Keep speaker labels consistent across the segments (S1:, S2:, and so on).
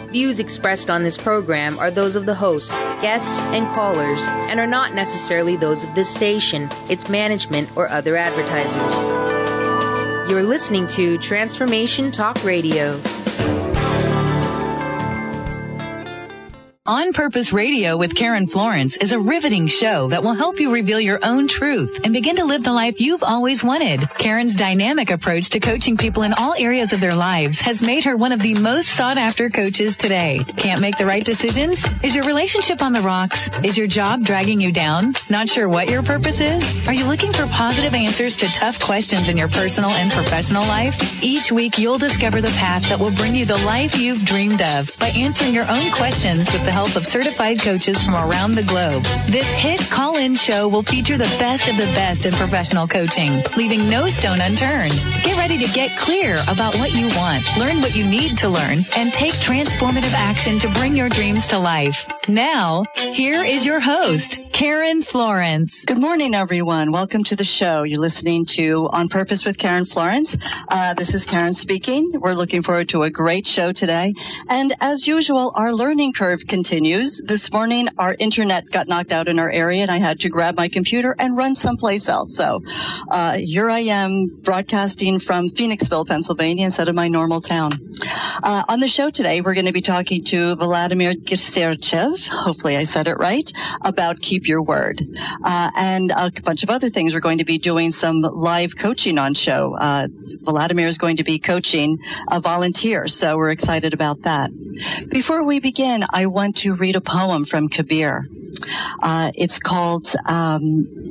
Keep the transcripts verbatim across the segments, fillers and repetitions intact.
S1: Views expressed on this program are those of the hosts, guests, and callers, and are not necessarily those of this station, its management, or other advertisers. You're listening to Transformation Talk Radio.
S2: On Purpose Radio with Karen Florence is a riveting show that will help you reveal your own truth and begin to live the life you've always wanted. Karen's dynamic approach to coaching people in all areas of their lives has made her one of the most sought-after coaches today. Can't make the right decisions? Is your relationship on the rocks? Is your job dragging you down? Not sure what your purpose is? Are you looking for positive answers to tough questions in your personal and professional life? Each week, you'll discover the path that will bring you the life you've dreamed of by answering your own questions with the help of certified coaches from around the globe. This hit call-in show will feature the best of the best in professional coaching, leaving no stone unturned. Get ready to get clear about what you want, learn what you need to learn, and take transformative action to bring your dreams to life. Now, here is your host, Karen Florence.
S3: Good morning, everyone. Welcome to the show. You're listening to On Purpose with Karen Florence. Uh, this is Karen speaking. We're looking forward to a great show today. And as usual, our learning curve continues. This morning, our internet got knocked out in our area, and I had to grab my computer and run someplace else. So uh, here I am broadcasting from Phoenixville, Pennsylvania, instead of my normal town. Uh, on the show today, we're going to be talking to Vladimir Giserchev, hopefully I said it right, about Keep Your Word. Uh, and a bunch of other things. We're going to be doing some live coaching on show. Uh, Vladimir is going to be coaching a volunteer, so we're excited about that. Before we begin, I want to read a poem from Kabir. Uh, it's called um,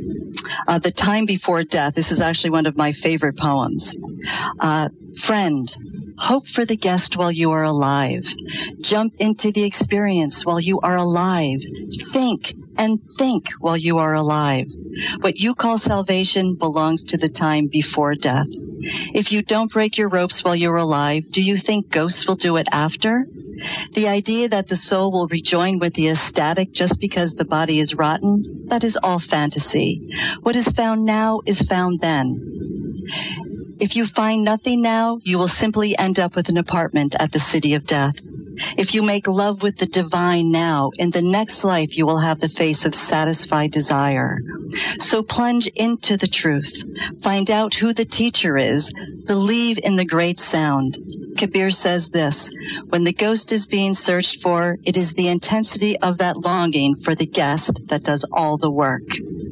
S3: uh, The Time Before Death. This is actually one of my favorite poems. Uh, friend, hope for the guest while you are alive. Jump into the experience while you are alive. Think and think while you are alive. What you call salvation belongs to the time before death. If you don't break your ropes while you're alive, do you think ghosts will do it after? The idea that the soul will rejoin with the ecstatic just because the body is rotten, that is all fantasy. What is found now is found then. If you find nothing now, you will simply end up with an apartment at the city of death. If you make love with the divine now, in the next life you will have the face of satisfied desire. So plunge into the truth. Find out who the teacher is. Believe in the great sound. Kabir says this, when the ghost is being searched for, it is the intensity of that longing for the guest that does all the work.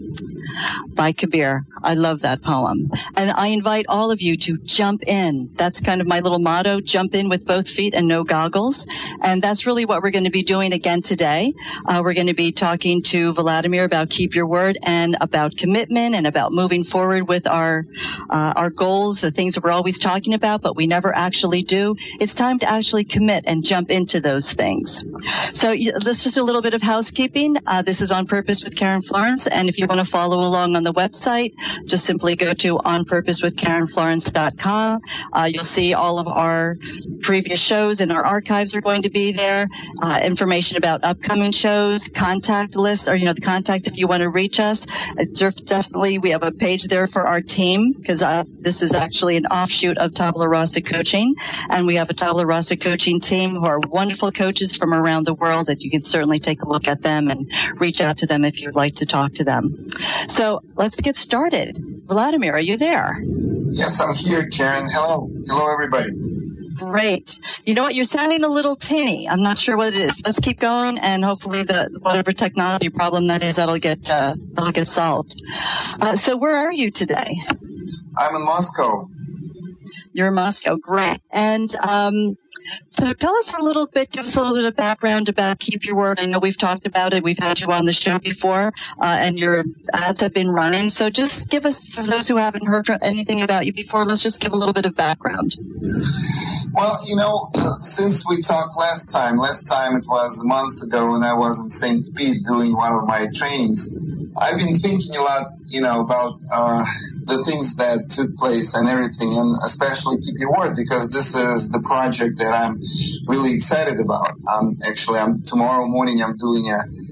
S3: By Kabir. I love that poem. And I invite all of you to jump in. That's kind of my little motto, jump in with both feet and no goggles. And that's really what we're going to be doing again today. Uh, we're going to be talking to Vladimir about Keep Your Word and about commitment and about moving forward with our uh, our goals, the things that we're always talking about, but we never actually do. It's time to actually commit and jump into those things. So let's just do a little bit of housekeeping. Uh, this is On Purpose with Karen Florence. And if you want to follow along on the website, just simply go to on purpose with karen florence dot com. Uh, you'll see all of our previous shows, and our archives are going to be there. Uh, information about upcoming shows, contact lists, or, you know, the contact if you want to reach us. Uh, definitely, we have a page there for our team, because uh, this is actually an offshoot of Tabula Rasa Coaching. And we have a Tabula Rasa Coaching team who are wonderful coaches from around the world, and you can certainly take a look at them and reach out to them if you'd like to talk to them. So let's get started. Vladimir, are you there?
S4: Yes, I'm here, Karen. Hello. Hello, everybody.
S3: Great. You know what? You're sounding a little tinny. I'm not sure what it is. Let's keep going, and hopefully the whatever technology problem that is, that'll get uh, that'll get solved. Uh, so where are you today?
S4: I'm in Moscow.
S3: You're in Moscow. Great. And um, so tell us a little bit, give us a little bit of background about Keep Your Word. I know we've talked about it. We've had you on the show before, uh, and your ads have been running. So just give us, for those who haven't heard anything about you before, let's just give a little bit of background.
S4: Well, you know, uh, since we talked last time, last time it was a month ago, and I was in Saint Pete doing one of my trainings, I've been thinking a lot, you know, about uh, the things that took place and everything, and especially Keep Your Word, because this is the project that I'm really excited about. Um, actually, I'm tomorrow morning I'm doing a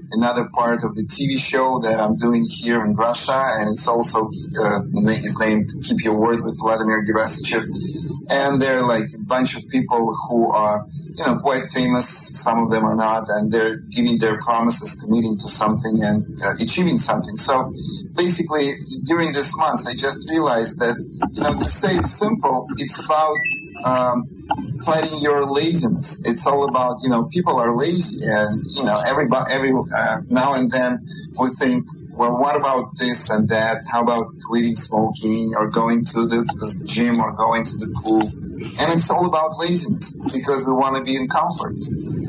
S4: another part of the T V show that I'm doing here in Russia, and it's also uh, is named Keep Your Word with Vladimir Gerasichev. And there are like a bunch of people who are, you know, quite famous. Some of them are not, and they're giving their promises, committing to something and uh, achieving something. So basically, during this month, I just realized that, you know, to say it's simple, it's about um, fighting your laziness. It's all about, you know, people are lazy, and, you know, everybody, every uh, now and then we think, well, what about this and that? How about quitting smoking or going to the gym or going to the pool? And it's all about laziness because we want to be in comfort.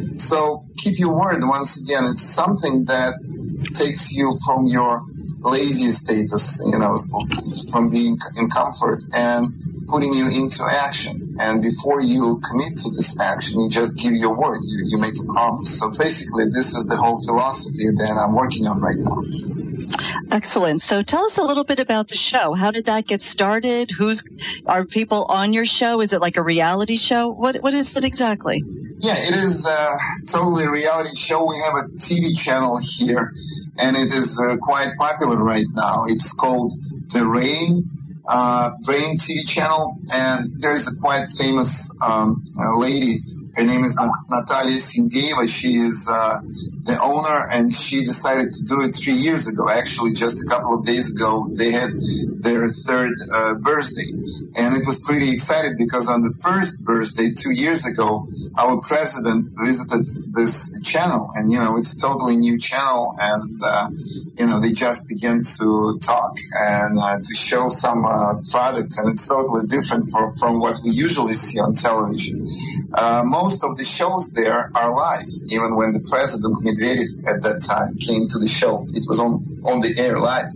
S4: So keep your word. Once again, it's something that takes you from your lazy status, you know, from being in comfort and putting you into action. And before you commit to this action, you just give your word. You, you make a promise. So basically, this is the whole philosophy that I'm working on right now.
S3: Excellent. So tell us a little bit about the show. How did that get started? Who's are people on your show? Is it like a reality show? What What is it exactly?
S4: Yeah, it is uh, totally a reality show. We have a T V channel here, and it is uh, quite popular right now. It's called The Rain, uh, Rain T V channel, and there's a quite famous um, uh, lady. Her name is Natalia Sindeeva. She is uh, the owner, and she decided to do it three years ago. Actually, just a couple of days ago, they had their third uh, birthday. And it was pretty excited because on the first birthday, two years ago, our president visited this channel. And, you know, it's a totally new channel. And, uh, you know, they just began to talk and uh, to show some uh, products. And it's totally different from, from what we usually see on television. Uh, most of the shows there are live. Even when the president Medvedev at that time came to the show, it was on, on the air live.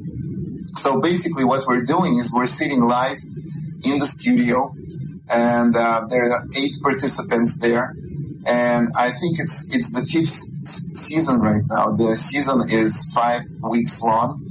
S4: So basically what we're doing is we're sitting live in the studio, and uh, there are eight participants there. And I think it's it's the fifth season right now. The season is five weeks long.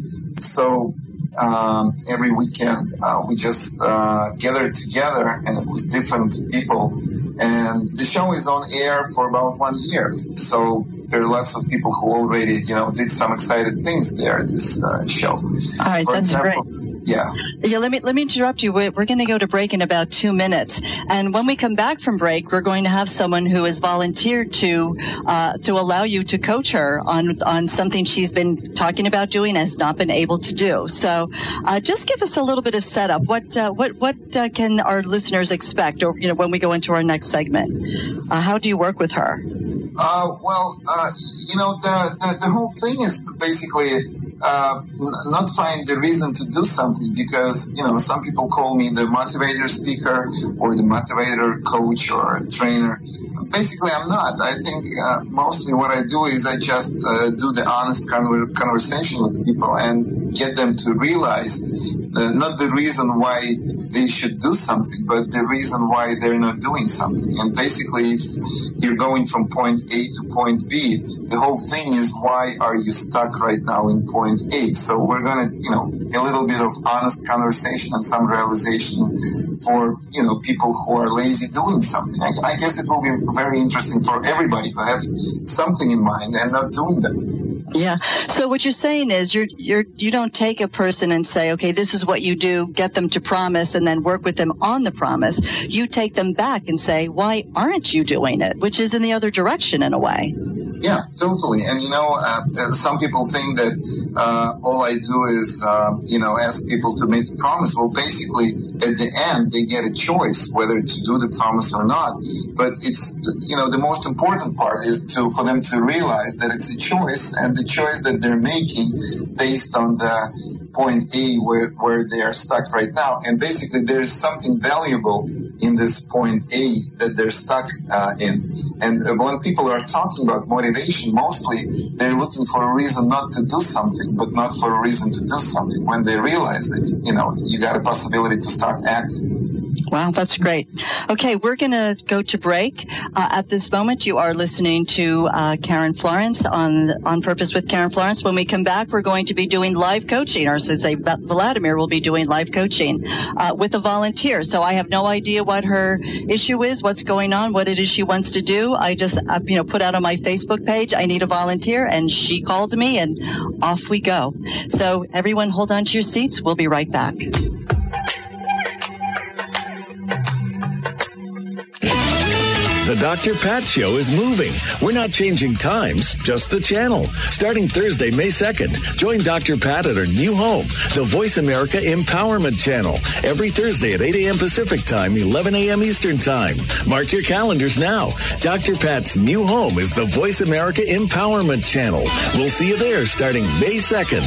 S4: So um, every weekend uh, we just uh, gather together, and it was different people. And the show is on air for about one year. So there are lots of people who already, you know, did some exciting things there in this uh, show.
S3: All right,
S4: for
S3: that's
S4: example,
S3: great.
S4: Yeah.
S3: Yeah, let me let me interrupt you. We're, we're going to go to break in about two minutes, and when we come back from break, we're going to have someone who has volunteered to uh, to allow you to coach her on on something she's been talking about doing and has not been able to do. So, uh, just give us a little bit of setup. What uh, what what uh, can our listeners expect, or you know, when we go into our next segment? Uh, how do you work with her?
S4: Uh, well, uh, you know, the, the the whole thing is basically. Uh, not find the reason to do something, because, you know, some people call me the motivator speaker or the motivator coach or trainer. Basically, I'm not. I think uh, mostly what I do is I just uh, do the honest conver- conversation with people and get them to realize uh, not the reason why they should do something, but the reason why they're not doing something. And basically, if you're going from point A to point B, the whole thing is, why are you stuck right now in point A? So we're going to, you know, a little bit of honest conversation and some realization for, you know, people who are lazy doing something. I, I guess it will be very interesting for everybody who have something in mind and not doing that.
S3: Yeah. So what you're saying is you're you're you don't take a person and say, okay, this is what you do, get them to promise, and then work with them on the promise. You take them back and say, why aren't you doing it? Which is in the other direction in a way.
S4: Yeah, totally. And, you know, uh, some people think that uh, all I do is, uh, you know, ask people to make a promise. Well, basically, at the end, they get a choice whether to do the promise or not. But it's, you know, the most important part is to for them to realize that it's a choice, and the choice that they're making based on the point A where, where they are stuck right now. And basically, there's something valuable in this point A that they're stuck uh, in. And uh, when people are talking about motivation, mostly they're looking for a reason not to do something, but not for a reason to do something. When they realize that, you know, you got a possibility to start acting.
S3: Wow, that's great. Okay, we're going to go to break. Uh, at this moment, you are listening to uh, Karen Florence on On Purpose with Karen Florence. When we come back, we're going to be doing live coaching, or should say Vladimir will be doing live coaching uh, with a volunteer. So I have no idea what her issue is, what's going on, what it is she wants to do. I just, uh, you know, put out on my Facebook page, I need a volunteer, and she called me, and off we go. So everyone hold on to your seats. We'll be right back.
S5: The Doctor Pat Show is moving. We're not changing times, just the channel. Starting Thursday, May second, join Doctor Pat at her new home, the Voice America Empowerment Channel, every Thursday at eight a.m. Pacific Time, eleven a.m. Eastern Time. Mark your calendars now. Doctor Pat's new home is the Voice America Empowerment Channel. We'll see you there starting May second.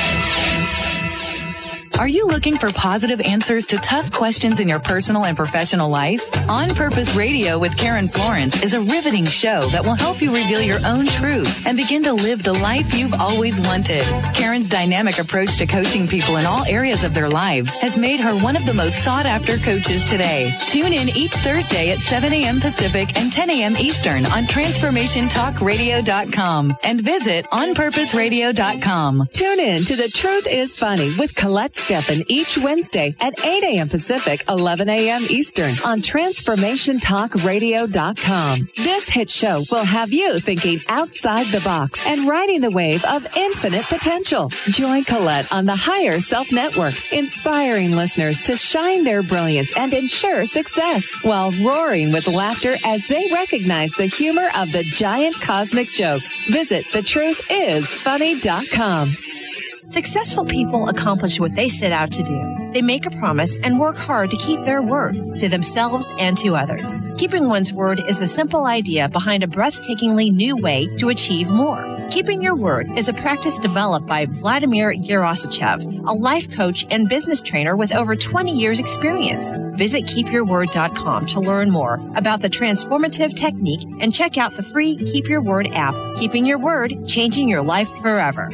S2: Are you looking for positive answers to tough questions in your personal and professional life? On Purpose Radio with Karen Florence is a riveting show that will help you reveal your own truth and begin to live the life you've always wanted. Karen's dynamic approach to coaching people in all areas of their lives has made her one of the most sought-after coaches today. Tune in each Thursday at seven a.m. Pacific and ten a.m. Eastern on transformation talk radio dot com and visit on purpose radio dot com.
S6: Tune in to The Truth is Funny with Colette Steffen each Wednesday at eight a.m. Pacific, eleven a.m. Eastern on transformation talk radio dot com. This hit show will have you thinking outside the box and riding the wave of infinite potential. Join Colette on the Higher Self Network, inspiring listeners to shine their brilliance and ensure success while roaring with laughter as they recognize the humor of the giant cosmic joke. Visit the truth is funny dot com.
S7: Successful people accomplish what they set out to do. They make a promise and work hard to keep their word to themselves and to others. Keeping one's word is the simple idea behind a breathtakingly new way to achieve more. Keeping your word is a practice developed by Vladimir Gerasichev, a life coach and business trainer with over twenty years experience. Visit keep your word dot com to learn more about the transformative technique and check out the free Keep Your Word app. Keeping your word, changing your life forever.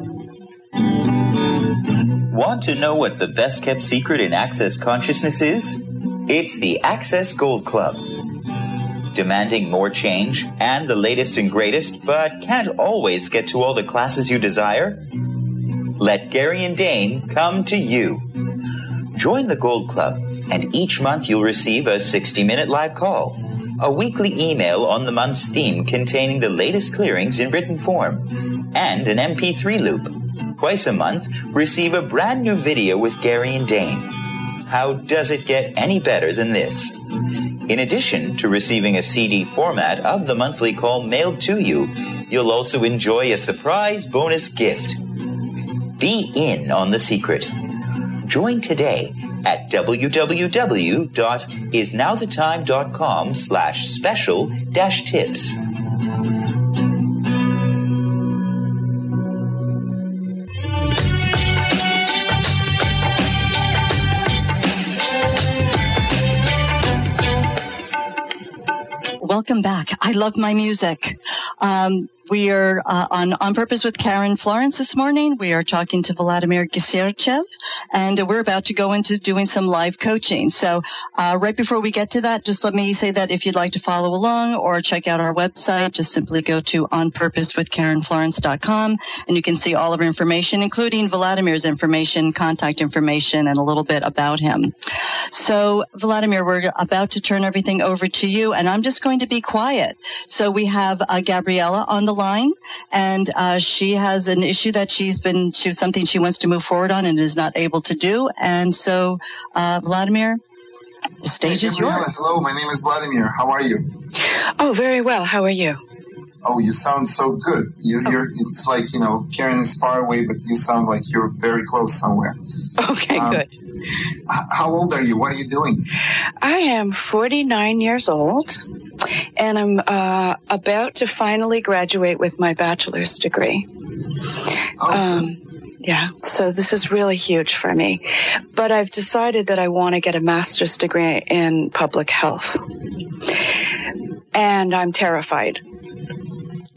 S8: Want to know what the best kept secret in Access Consciousness is? It's the Access Gold Club. Demanding more change and the latest and greatest, but can't always get to all the classes you desire? Let Gary and Dane come to you. Join the Gold Club, and each month you'll receive a sixty-minute live call, a weekly email on the month's theme containing the latest clearings in written form, and an M P three loop. Twice a month, receive a brand new video with Gary and Dane. How does it get any better than this? In addition to receiving a C D format of the monthly call mailed to you, you'll also enjoy a surprise bonus gift. Be in on the secret. Join today at w w w dot is now the time dot com slash special dash tips.
S3: Welcome back. I love my music. Um, we are uh, on On Purpose with Karen Florence this morning. We are talking to Vladimir Gerasichev, and we're about to go into doing some live coaching. So uh, right before we get to that, just let me say that if you'd like to follow along or check out our website, just simply go to on purpose with karen florence dot com, and you can see all of our information, including Vladimir's information, contact information, and a little bit about him. So, Vladimir, we're about to turn everything over to you, and I'm just going to be quiet. So we have uh, Gabriella on the line, and uh, she has an issue that she's been, she, something she wants to move forward on and is not able to do. And so, uh, Vladimir, the stage
S4: hey,
S3: is
S4: Gabriella,
S3: yours.
S4: hello, my name is Vladimir. How are you?
S9: Oh, very well. How are you?
S4: Oh, you sound so good. You,
S9: oh.
S4: You're, it's like, you know, Karen is far away, but you sound like you're very close somewhere.
S9: Okay,
S4: um,
S9: good.
S4: How old are you? What are you doing?
S9: I am forty-nine years old, and I'm uh, about to finally graduate with my bachelor's degree.
S4: Oh,
S9: um, yeah, so this is really huge for me. But I've decided that I want to get a master's degree in public health. And I'm terrified.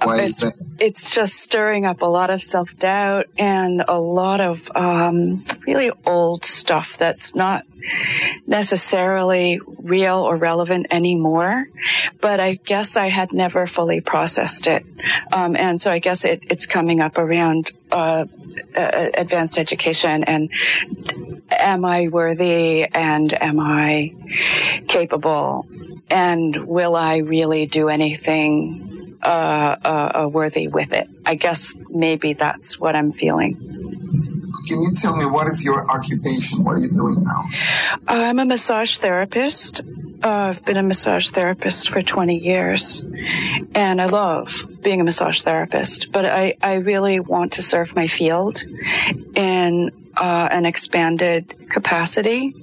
S4: Why
S9: it's,
S4: is that?
S9: It's just stirring up a lot of self-doubt and a lot of um, really old stuff that's not necessarily real or relevant anymore. But I guess I had never fully processed it. Um, and so I guess it, it's coming up around uh, uh, advanced education and am I worthy and am I capable? And will I really do anything uh, uh, uh, worthy with it? I guess maybe that's what I'm feeling.
S4: Can you tell me what is your occupation? What are you doing now?
S9: I'm a massage therapist. Uh, I've been a massage therapist for twenty years, and I love being a massage therapist. But I, I really want to serve my field in uh, an expanded capacity.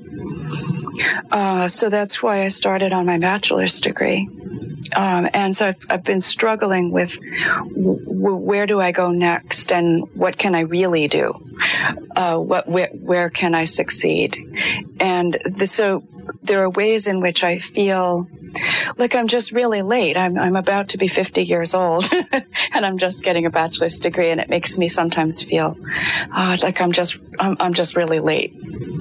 S9: Uh, so that's why I started on my bachelor's degree. Um, and so I've, I've been struggling with w- w- where do I go next and what can I really do? Uh, what, where, where can I succeed? And the, so there are ways in which I feel like I'm just really late. I'm, I'm about to be fifty years old and I'm just getting a bachelor's degree, and it makes me sometimes feel uh, like I'm just, I'm, I'm just really late.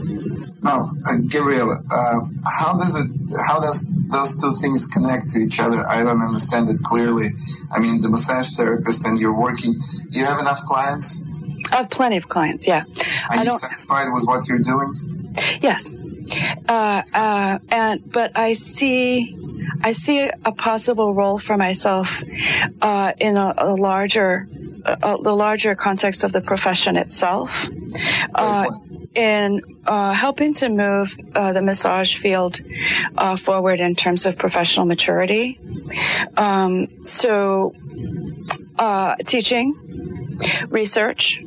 S4: No, uh, Gabriela, uh, how does it, how does those two things connect to each other? I don't understand it clearly. I mean, the massage therapist and you're working, do you have enough clients?
S9: I have plenty of clients, yeah.
S4: Are
S9: I
S4: you
S9: don't,
S4: satisfied with what you're doing?
S9: Yes. Uh, uh, and, but I see, I see a possible role for myself, uh, in a, a larger, uh, the larger context of the profession itself. Uh, in uh, helping to move uh, the massage field uh, forward in terms of professional maturity. Um, so uh, teaching, research,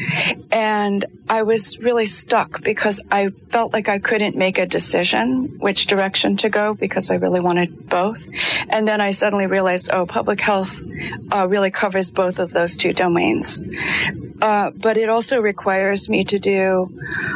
S9: and I was really stuck because I felt like I couldn't make a decision which direction to go because I really wanted both. And then I suddenly realized, oh, public health uh, really covers both of those two domains. Uh, but it also requires me to do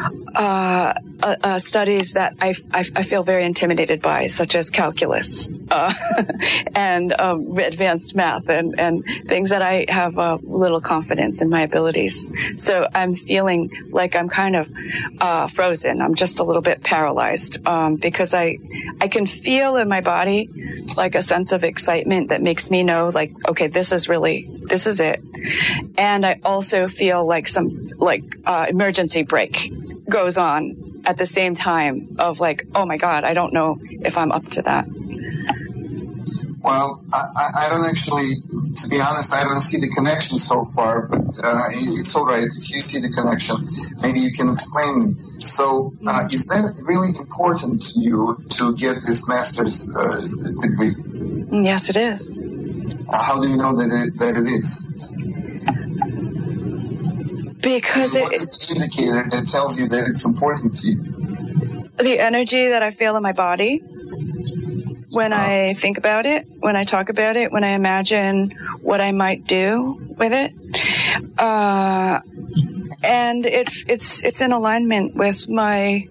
S9: uh, uh, uh, studies that I, I, I feel very intimidated by, such as calculus uh, and um, advanced math and, and things that I have uh, little confidence in my abilities. So I'm feeling like I'm kind of uh, frozen. I'm just a little bit paralyzed um, because I I can feel in my body like a sense of excitement that makes me know, like, okay, this is really, this is it. And I also feel like some like uh, emergency brake goes on at the same time of like, oh my God, I don't know if I'm up to that.
S4: Well, I, I don't actually, to be honest, I don't see the connection so far, but uh, it's all right. If you see the connection, maybe you can explain me. So uh, is that really important to you to get this master's uh, degree?
S9: Yes, it is.
S4: Uh, how do you know that it, that it is?
S9: Because
S4: and what
S9: it,
S4: is the indicator that tells you that it's important to you?
S9: The energy that I feel in my body. When I think about it, when I talk about it, when I imagine what I might do with it, uh, and it, it's it's in alignment with my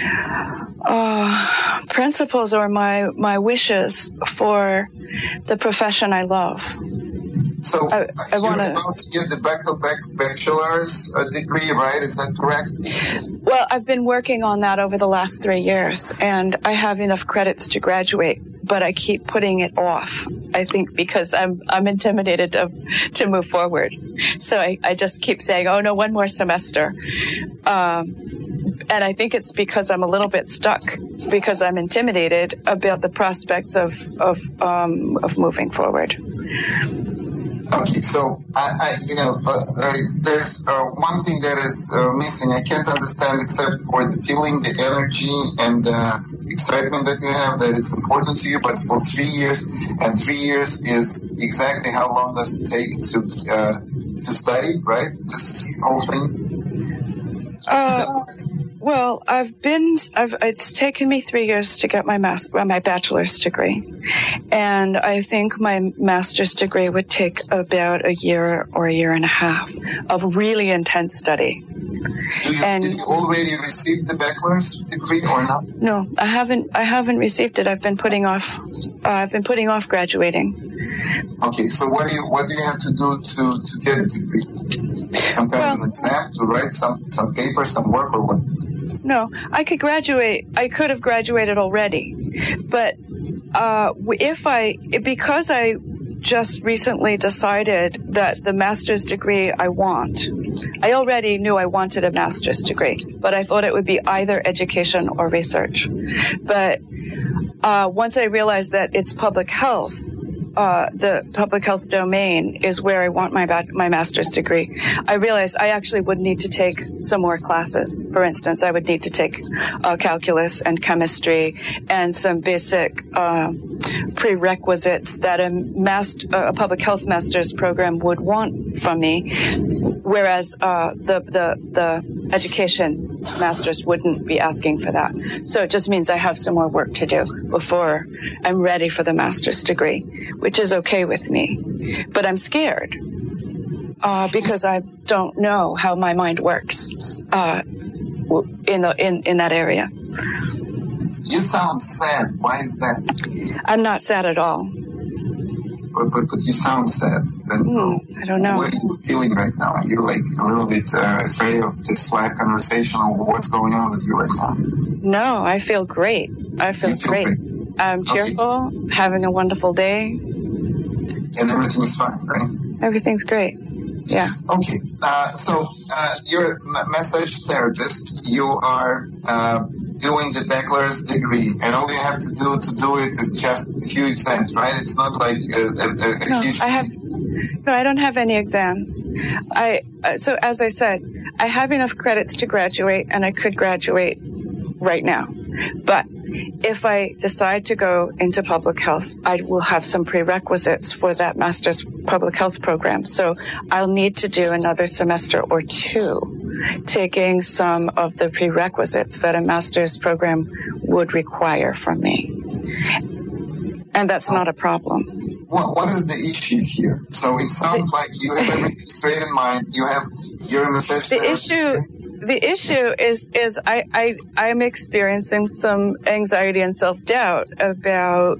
S9: uh, principles or my my wishes for the profession I love.
S4: So
S9: I, I
S4: you're
S9: wanna,
S4: about to get the bachelor's degree, right? Is that correct?
S9: Well, I've been working on that over the last three years, and I have enough credits to graduate, but I keep putting it off. I think because I'm I'm intimidated to to move forward. So I, I just keep saying, oh no, one more semester. Um, and I think it's because I'm a little bit stuck because I'm intimidated about the prospects of of um, of moving forward.
S4: Okay, so I, I you know, uh, there is, there's uh, one thing that is uh, missing. I can't understand except for the feeling, the energy, and the excitement that you have. That it's important to you. But for three years, and three years is exactly how long does it take to uh, to study, right? This whole thing.
S9: Uh, well, I've been. I've. It's taken me three years to get my mas- my bachelor's degree, and I think my master's degree would take about a year or a year and a half of really intense study.
S4: Do you,
S9: and
S4: did you already receive the bachelor's degree or not?
S9: No, I haven't. I haven't received it. I've been putting off. Uh, I've been putting off graduating
S4: Okay, so what do you what do you have to do to, to get a degree? Some kind
S9: Well,
S4: of an exam to write some some paper, some work, or what?
S9: No, I could graduate. I could have graduated already, but uh, if I because I just recently decided that the master's degree I want, I already knew I wanted a master's degree, but I thought it would be either education or research. But uh, once I realized that it's public health, uh, the public health domain is where I want my ba- my master's degree, I realized I actually would need to take some more classes. For instance, I would need to take uh, calculus and chemistry and some basic uh, prerequisites that a, master, a public health master's program would want from me, whereas uh, the, the, the education master's wouldn't be asking for that. So it just means I have some more work to do before I'm ready for the master's degree, which is okay with me. But I'm scared uh, because I don't know how my mind works uh, in, the, in, in that area.
S4: You sound sad. Why is that?
S9: I'm not sad at all.
S4: But, but, but you sound sad. Then,
S9: mm, I don't know.
S4: What are you feeling right now? Are you like a little bit uh, afraid of this Slack conversation or what's going on with you right now?
S9: No, I feel great. I feel, feel great. great. I'm cheerful, okay. Having a wonderful day.
S4: And everything is fine, right?
S9: Everything's great. Yeah.
S4: Okay. Uh, so uh, you're a massage therapist. You are uh, doing the bachelor's degree, and all you have to do to do it is just a few exams, right? It's not like a, a, a
S9: no,
S4: huge.
S9: I have. No, I don't have any exams. I uh, so as I said, I have enough credits to graduate, and I could graduate right now. But if I decide to go into public health, I will have some prerequisites for that master's public health program. So I'll need to do another semester or two, taking some of the prerequisites that a master's program would require from me. And that's not a problem.
S4: What, what is the issue here? So it sounds like you have everything straight in mind. You have, you're a massage
S9: the
S4: therapist.
S9: issue. The issue is, is I, I, I'm experiencing some anxiety and self-doubt about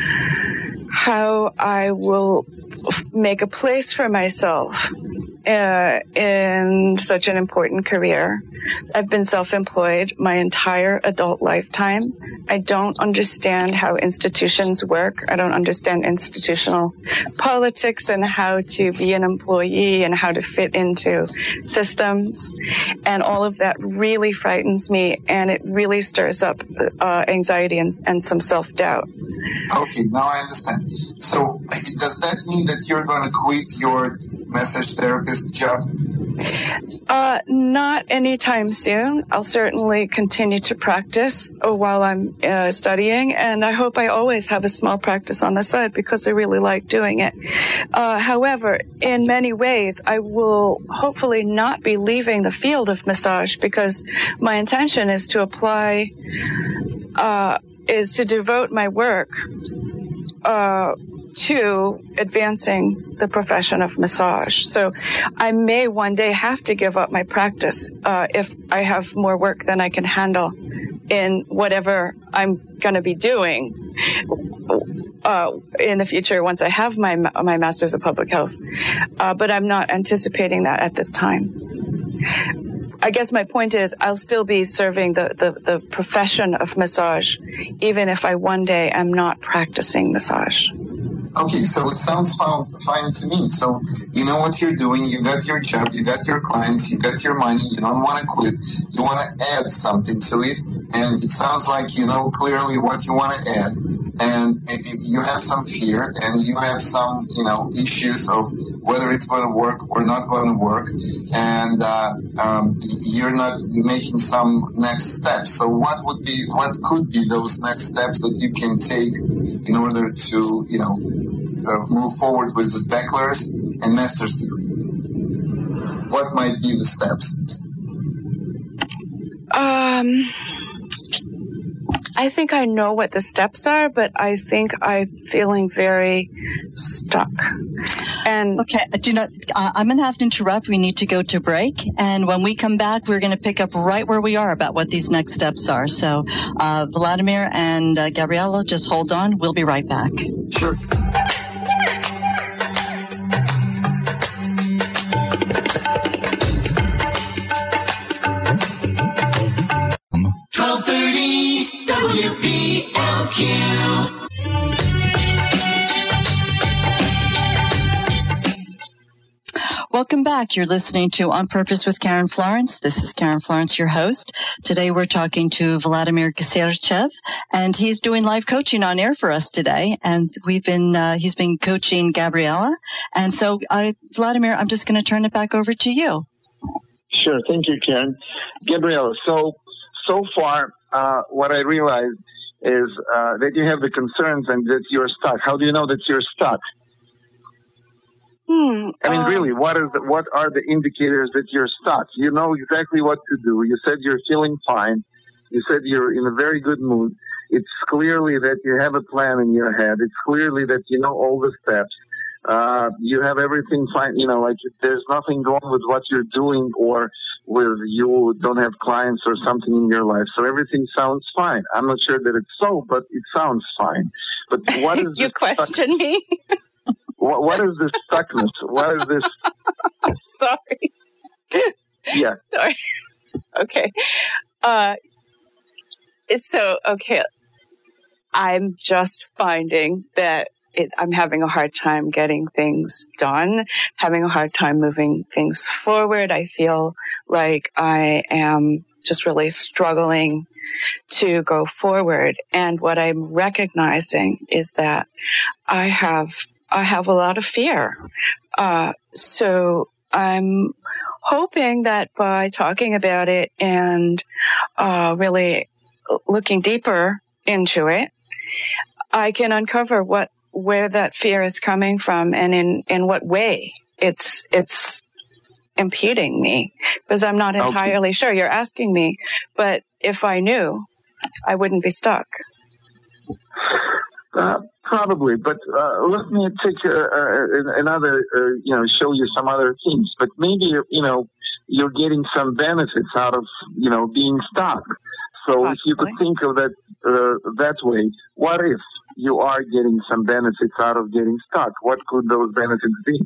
S9: how I will make a place for myself uh, in such an important career. I've been self-employed my entire adult lifetime. I don't understand how institutions work. I don't understand institutional politics and how to be an employee and how to fit into systems. And all of that really frightens me, and it really stirs up uh, anxiety and, and some self-doubt.
S4: Okay, now I understand. So does that mean that you're going to quit your massage therapist job?
S9: Uh, not anytime soon. I'll certainly continue to practice while I'm uh, studying, and I hope I always have a small practice on the side because I really like doing it. Uh, however, in many ways, I will hopefully not be leaving the field of massage because my intention is to apply, uh, is to devote my work uh, to advancing the profession of massage. So I may one day have to give up my practice uh, if I have more work than I can handle in whatever I'm going to be doing uh, in the future once I have my my Master's of Public Health. Uh, but I'm not anticipating that at this time. I guess my point is I'll still be serving the, the, the profession of massage, even if I one day am not practicing massage.
S4: Okay, so it sounds fine, fine to me. So you know what you're doing. You got your job, you got your clients, you got your money. You don't want to quit. You want to add something to it. And it sounds like you know clearly what you want to add. And you have some fear and you have some, you know, issues of whether it's going to work or not going to work. And uh, um, you're not making some next steps. So what would be, what could be those next steps that you can take in order to, you know, Uh, move forward with this bachelor's and master's degree? What might be the steps?
S9: Um, I think I know what the steps are, but I think I'm feeling very stuck. And
S3: okay, do not. Uh, I'm going to have to interrupt. We need to go to break, and when we come back, we're going to pick up right where we are about what these next steps are. So, uh, Vladimir and uh, Gabriella, just hold on. We'll be right back.
S4: Sure.
S3: Welcome back. You're listening to On Purpose with Karen Florence. This is Karen Florence, your host. Today we're talking to Vladimir Serchev, and he's doing live coaching on air for us today. And we've been, uh, he's been coaching Gabriella. And so, uh, Vladimir, I'm just going to turn it back over to you.
S10: Sure. Thank you, Karen. Gabriella, so, so far, uh, what I realized is, uh, that you have the concerns and that you're stuck. How do you know that you're stuck?
S9: Hmm,
S10: I mean,
S9: uh,
S10: really, what is the, what are the indicators that you're stuck? You know exactly what to do. You said you're feeling fine. You said you're in a very good mood. It's clearly that you have a plan in your head. It's clearly that you know all the steps. Uh, you have everything fine. You know, like there's nothing wrong with what you're doing or with you don't have clients or something in your life. So everything sounds fine. I'm not sure that it's so, but it sounds fine. But what is
S9: you question me?
S10: What, what is this stuckness? What is this?
S9: Sorry.
S10: Yeah.
S9: Sorry. Okay. Uh, so, okay. I'm just finding that it, I'm having a hard time getting things done, having a hard time moving things forward. I feel like I am just really struggling to go forward. And what I'm recognizing is that I have I have a lot of fear. Uh, so I'm hoping that by talking about it and uh, really looking deeper into it, I can uncover what where that fear is coming from and in, in what way it's it's impeding me. Because I'm not entirely okay. sure. You're asking me, but if I knew, I wouldn't be stuck.
S10: Uh, probably, but uh, let me take uh, uh, another, uh, you know, show you some other things. But maybe, you know, you're getting some benefits out of, you know, being stuck. So Possibly. If you could think of that uh, that way, what if you are getting some benefits out of getting stuck? What could those benefits be?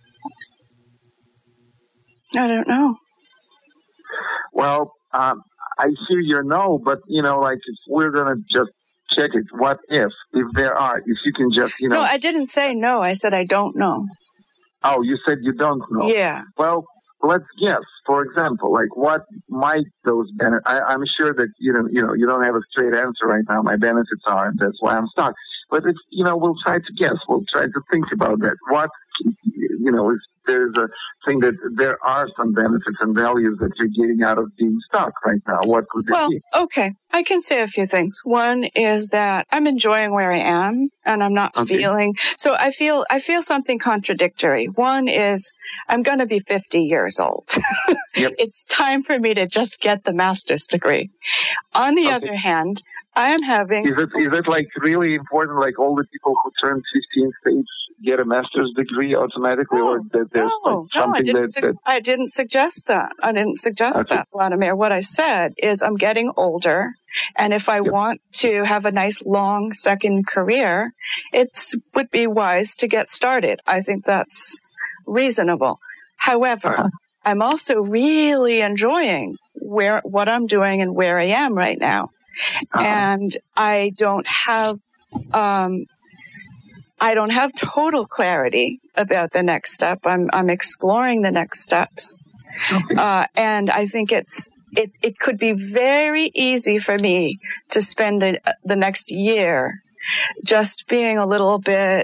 S9: I don't know.
S10: Well, um, I hear your no, but, you know, like if we're going to just check it. What if, if there are, if you can just, you know.
S9: No, I didn't say no. I said I don't know.
S10: Oh, you said you don't know.
S9: Yeah.
S10: Well, let's guess. For example, like what might those benefits, I'm sure that, you know, you know, you don't have a straight answer right now. My benefits are, and that's why I'm stuck. But it's, you know, we'll try to guess. We'll try to think about that. What, you know, if there's a thing that there are some benefits and values that you're getting out of being stuck right now, what could it
S9: well,
S10: be?
S9: Well, okay. I can say a few things. One is that I'm enjoying where I am and I'm not okay. feeling, so I feel, I feel something contradictory. One is I'm going to be fifty years old. Yep. It's time for me to just get the master's degree. On the okay. other hand, I am having...
S10: Is it, is it like really important, like all the people who turn fifteen states get a master's degree automatically,
S9: no,
S10: or that there's
S9: no,
S10: like something
S9: no, I didn't
S10: that,
S9: su-
S10: that...
S9: I didn't suggest that. I didn't suggest
S10: okay.
S9: that, Vladimir. What I said is I'm getting older, and if I
S10: yep.
S9: want to have a nice long second career, it would be wise to get started. I think that's reasonable. However, uh-huh. I'm also really enjoying where what I'm doing and where I am right now. Uh-huh. And I don't have, um, I don't have total clarity about the next step. I'm, I'm exploring the next steps. Okay. Uh, and I think it's, it, it could be very easy for me to spend a, the next year just being a little bit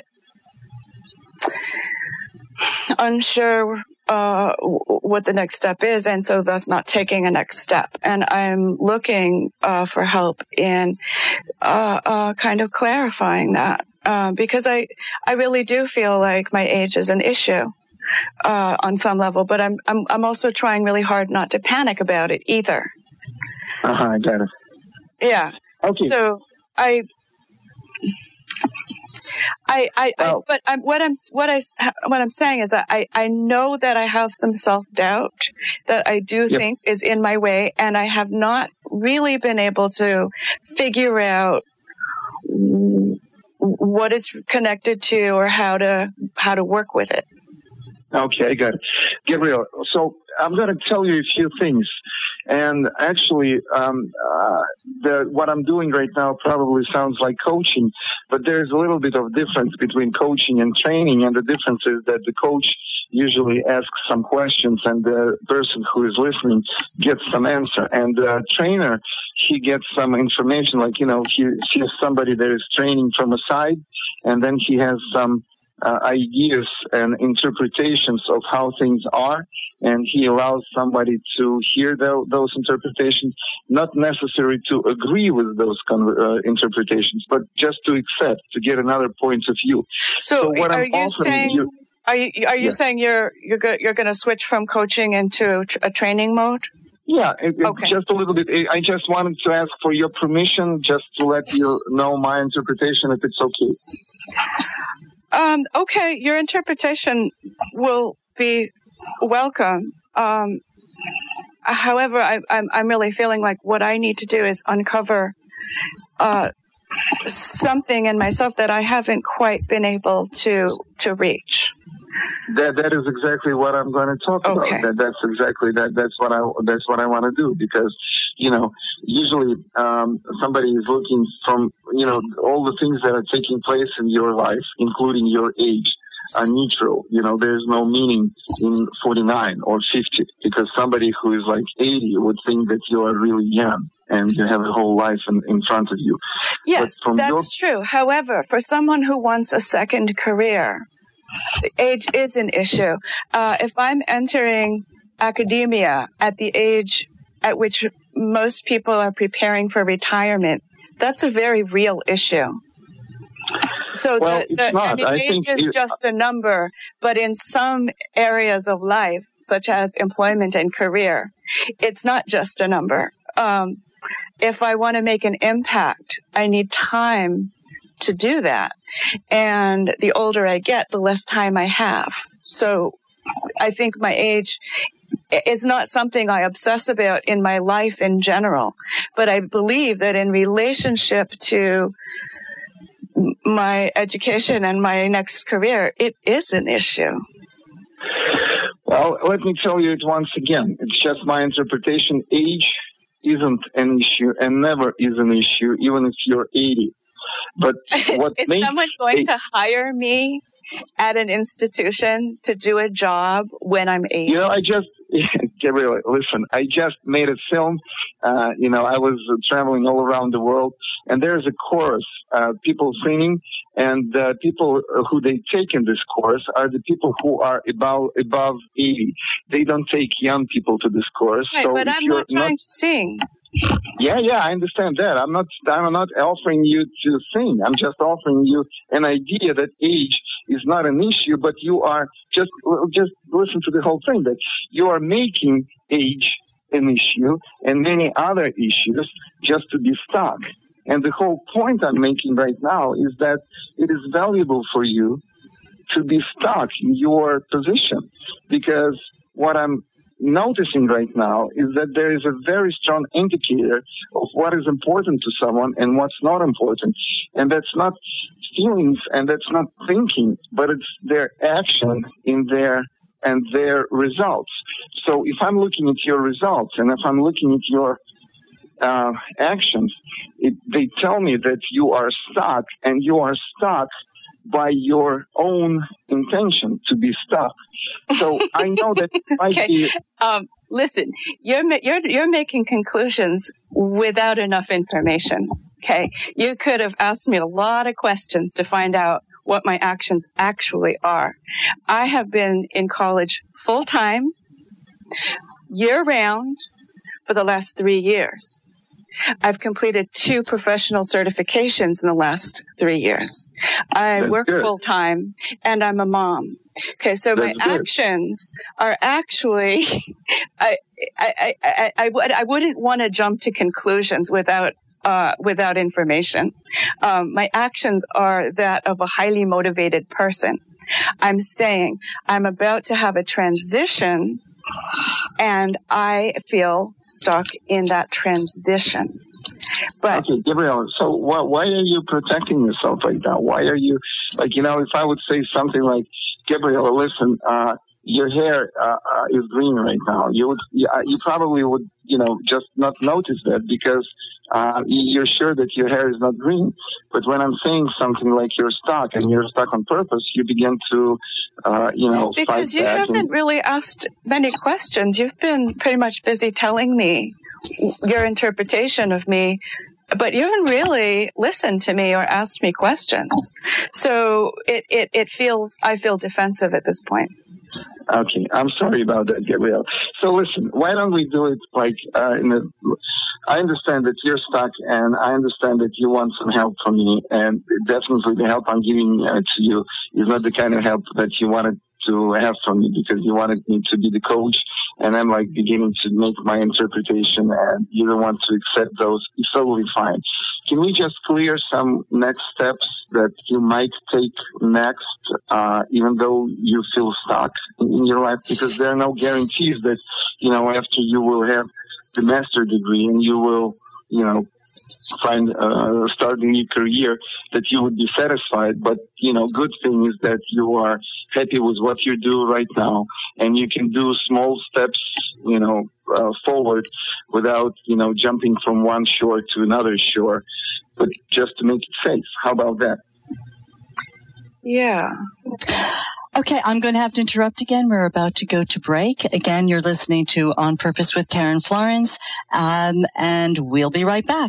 S9: unsure uh, what the next step is, and so thus not taking a next step. And I'm looking uh, for help in uh, uh, kind of clarifying that uh, because I I really do feel like my age is an issue uh, on some level, but I'm I'm I'm also trying really hard not to panic about it either.
S10: Uh huh. I got it.
S9: Yeah.
S10: Okay.
S9: So I. I, I,
S10: oh.
S9: I, but I'm, what I'm, what I, what I'm saying is that I, I know that I have some self-doubt that I do yep. think is in my way, and I have not really been able to figure out what is connected to or how to, how to work with it.
S10: Okay, I got it. Gabriel, so I'm going to tell you a few things. And actually, um, uh, the, what I'm doing right now probably sounds like coaching, but there's a little bit of difference between coaching and training. And the difference is that the coach usually asks some questions, and the person who is listening gets some answer. And the trainer, he gets some information, like, you know, he sees somebody that is training from a side, and then he has some uh, ideas and interpretations of how things are, and he allows somebody to hear the, those interpretations, not necessary to agree with those con- uh, interpretations, but just to accept, to get another point of view.
S9: So,
S10: so what
S9: are
S10: I'm
S9: you saying?
S10: You,
S9: are you are you
S10: yeah.
S9: saying you're you're go, you're going to switch from coaching into a training mode?
S10: Yeah, it, it,
S9: okay.
S10: just a little bit. I just wanted to ask for your permission, just to let you know my interpretation, if it's okay.
S9: Um, okay, your interpretation will be welcome. Um, however, I, I'm I'm really feeling like what I need to do is uncover uh, something in myself that I haven't quite been able to to reach.
S10: That that is exactly what I'm going to talk
S9: okay.
S10: about. That that's exactly that. That's what I that's what I want to do, because, you know, usually um, somebody is looking from, you know, all the things that are taking place in your life, including your age, are neutral. You know, there's no meaning in forty-nine or fifty, because somebody who is like eighty would think that you are really young and you have a whole life in, in front of you.
S9: Yes, that's
S10: your...
S9: true. However, for someone who wants a second career, age is an issue. Uh, if I'm entering academia at the age at which most people are preparing for retirement, that's a very real issue. So
S10: well,
S9: the, the I mean,
S10: I
S9: age is
S10: it,
S9: just a number, but in some areas of life, such as employment and career, it's not just a number. Um, if I want to make an impact, I need time to do that. And the older I get, the less time I have. So I think my age is not something I obsess about in my life in general, but I believe that in relationship to my education and my next career, it is an issue.
S10: Well, let me tell you it once again. It's just my interpretation. Age isn't an issue and never is an issue, even if you're eighty. But what
S9: is
S10: makes
S9: someone going
S10: a,
S9: to hire me at an institution to do a job when I'm eighty?
S10: You know, I just, Gabriela, listen, I just made a film. Uh, you know, I was uh, traveling all around the world, and there's a chorus, uh, people singing, and uh, people who they take in this chorus are the people who are above, above eighty. They don't take young people to this chorus.
S9: Right,
S10: so
S9: but I'm not trying
S10: not,
S9: to sing.
S10: Yeah, yeah, I understand that. I'm not, I'm not offering you to sing. I'm just offering you an idea that age is not an issue, but you are just, just listen to the whole thing, that you are making age an issue and many other issues just to be stuck. And the whole point I'm making right now is that it is valuable for you to be stuck in your position, because what I'm noticing right now is that there is a very strong indicator of what is important to someone and what's not important. And that's not feelings and that's not thinking, but it's their action in their and their results. So if I'm looking at your results and if I'm looking at your uh, actions, it, they tell me that you are stuck, and you are stuck by your own intention to be stuck. So I know that it might
S9: okay.
S10: be.
S9: Um, listen, you're you're you're making conclusions without enough information. Okay, you could have asked me a lot of questions to find out what my actions actually are. I have been in college full time, year round, for the last three years. I've completed two professional certifications in the last three years. I
S10: That's
S9: work
S10: good.
S9: full time, and I'm a mom. Okay, so
S10: That's
S9: my
S10: good.
S9: actions are actually, I, I, I, I, I, I wouldn't want to jump to conclusions without, uh, without information. Um, my actions are that of a highly motivated person. I'm saying I'm about to have a transition, and I feel stuck in that transition. But
S10: Okay, Gabrielle, so why, why are you protecting yourself right now? Why are you, like, you know, if I would say something like, Gabrielle, listen, uh, your hair uh, uh, is green right now, you would, you, uh, you probably would, you know, just not notice that because uh, you're sure that your hair is not green. But when I'm saying something like you're stuck and you're stuck on purpose, you begin to uh, you know,
S9: because
S10: fight
S9: you
S10: back.
S9: haven't
S10: And,
S9: really asked many questions. You've been pretty much busy telling me your interpretation of me, but you haven't really listened to me or asked me questions. So it, it, it feels, I feel defensive at this point.
S10: Okay, I'm sorry about that, Gabrielle. So listen, why don't we do it like uh, in the? I understand that you're stuck, and I understand that you want some help from me, and definitely the help I'm giving uh, to you is not the kind of help that you wanted to have from me, because you wanted me to be the coach, and I'm like beginning to make my interpretation, and you don't want to accept those. It's totally fine. Can we just clear some next steps that you might take next, uh, even though you feel stuck in your life? Because there are no guarantees that, you know, after you will have the master degree and you will, you know, find, uh, start a new career, that you would be satisfied. But, you know, good thing is that you are happy with what you do right now, and you can do small steps, you know, uh, forward without, you know, jumping from one shore to another shore, but just to make it safe. How about that?
S9: Yeah.
S3: Okay, I'm going to have to interrupt again. We're about to go to break. Again, you're listening to On Purpose with Karen Florence, um, and we'll be right back.